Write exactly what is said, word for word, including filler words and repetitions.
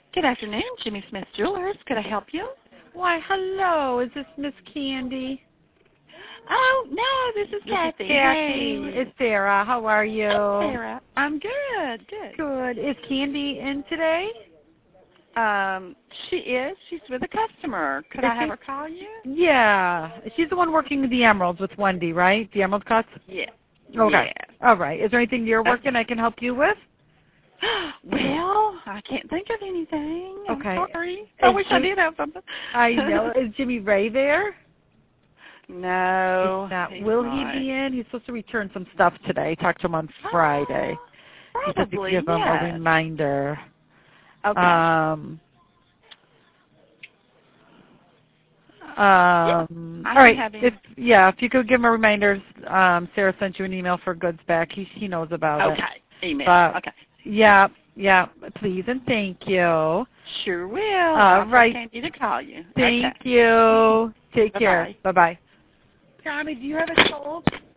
Good afternoon, Jimmy Smith Jewelers. Could I help you? Why, hello. Is this Miss Candy? Oh, no, this is This Kathy. Is Kathy. Hey. It's Sarah. How are you? Hey, Sarah. I'm good, good. Good. Is Candy in today? Um, she is. She's with a customer. Could Is I have she? her call you? Yeah. She's the one working with the emeralds with Wendy, right? The emerald cuts? Yeah. Okay. Yes. All right. Is there anything you're working I can help you with? Well, I can't think of anything. I'm Okay. sorry. I Is wish Jim- I did have something. I know. Is Jimmy Ray there? No. He's not. He's Will not. he be in? He's supposed to return some stuff today. Talk to him on Friday. Oh, He said to probably, give him yes. a reminder. Okay. Um, um, I all can right. have him. If yeah, if you could give him a reminder. Um, Sarah sent you an email for goods back. He he knows about it. Okay. Email. But, okay. Yeah, yeah. Please and thank you. Sure will. All I'll right. tell Candy to call you. Thank Okay. you. Take care. Bye-bye. Bye bye. Johnny, do you have a soul?